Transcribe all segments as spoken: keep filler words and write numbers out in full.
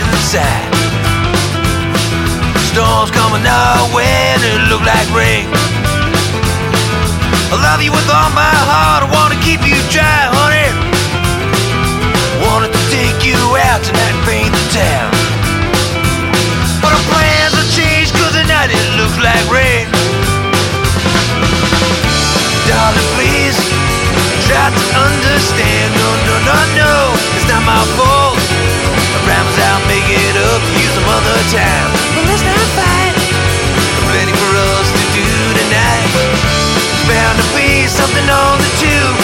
inside. Storms coming our way and it look like rain. I love you with all my heart, I wanna keep you dry, honey. Wanted to take you out tonight and paint the town. But our plans have changed cause tonight it looks like rain. Darling, please, try to understand. No, no, no, no, it's not my fault. I promise I'll make it up to you some other time. Well, let's not fight. Plenty for us to do tonight. There's bound to be something on the tube.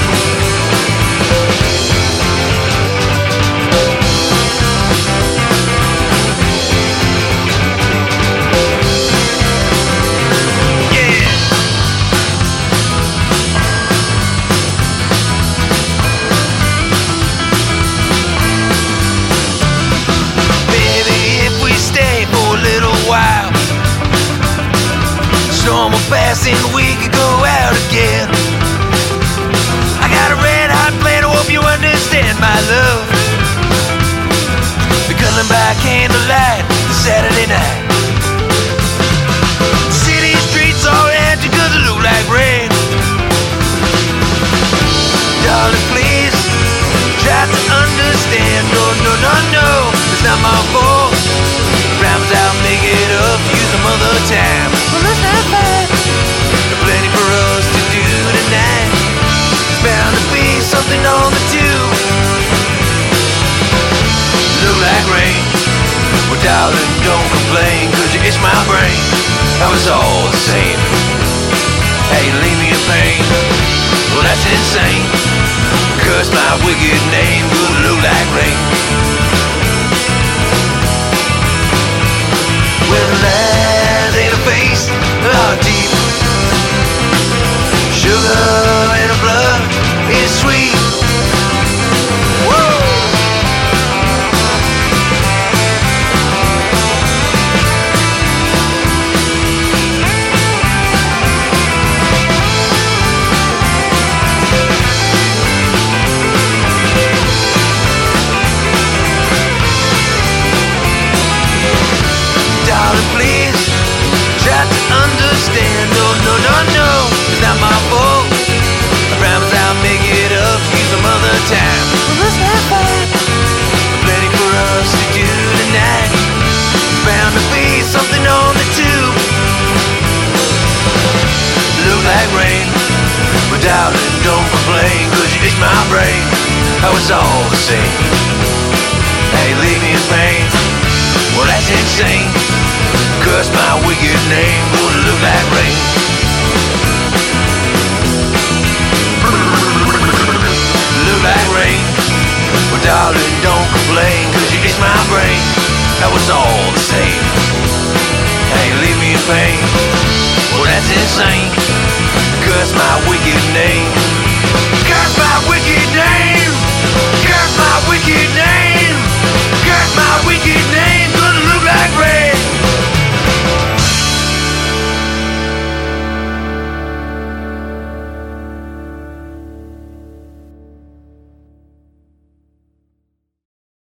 Storm will pass and we could go out again. I got a red hot plan, I hope you understand my love. We're cuddling by candlelight this Saturday night. City streets are empty cause it look like rain. Darling, please, try to understand. No, no, no, no, it's not my fault. Promise I'll make it up to you some other time. Well, let's not fight. There's plenty for us to do tonight. There's bound to be something on the tube. Look like rain. Well, darling, don't complain, cause you itch my brain. That was all the same. Hey, leave me in pain. Well, that's insane. Curse my wicked name. Will look like rain. Well, lies in a face are deep. Sugar in her blood is sweet. Woo! Darling, please, try to understand. No, no, no, no, it's not my fault. I promise I'll make it up to you some other time. Well, let's not fight. Plenty for us to do tonight. There's bound to be something on the tube. Look like rain, but darling, don't complain, cause you itch my brain. How it's all the same. Hey, leave me in pain. Well, that's insane. Curse my wicked name. Gonna look like rain. Look like rain. Well, darling, don't complain, cause you itch my brain. That was all the same. Hey, leave me in pain. Well, that's insane. Curse my wicked name. Curse my wicked name. Curse my wicked name.